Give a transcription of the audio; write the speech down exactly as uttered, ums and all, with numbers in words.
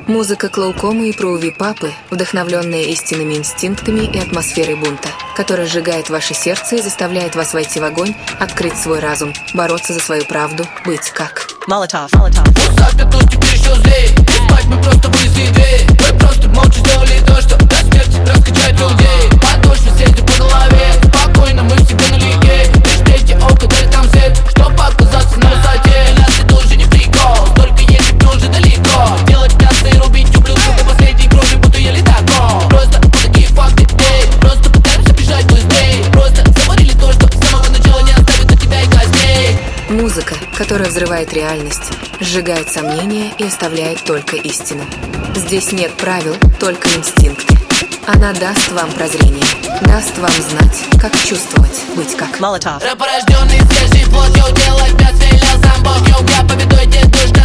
Музыка Клоукома и Проуви Папы, вдохновленная истинными инстинктами и атмосферой бунта, которая сжигает ваше сердце и заставляет вас войти в огонь, открыть свой разум, бороться за свою правду, быть как Molotov. Molotov. Мы просто вынесли идеи. Мы просто молча сделали то, что до смерти раскачает людей. Подошвы съездят по голове. Спокойно, мы всегда налеге. Лишь третье око дарит нам свет, чтоб оказаться на высоте. Для нас это уже не прикол, только если ты уже далеко. Делать мясо и рубить ублюдков до последней крови, будто я летаком. Просто вот такие факты, эй. Просто пытаемся бежать быстрее. Просто заварили то, что с самого начала не оставит от тебя и костей. Музыка, которая взрывает реальность, сжигает сомнения и оставляет только истину. Здесь нет правил, только инстинкты. Она даст вам прозрение, даст вам знать, как чувствовать, быть как Molotov. Рэп, рожденный свежей плотью, делать пять, стрелял сам Бог. Я победой, где дождь.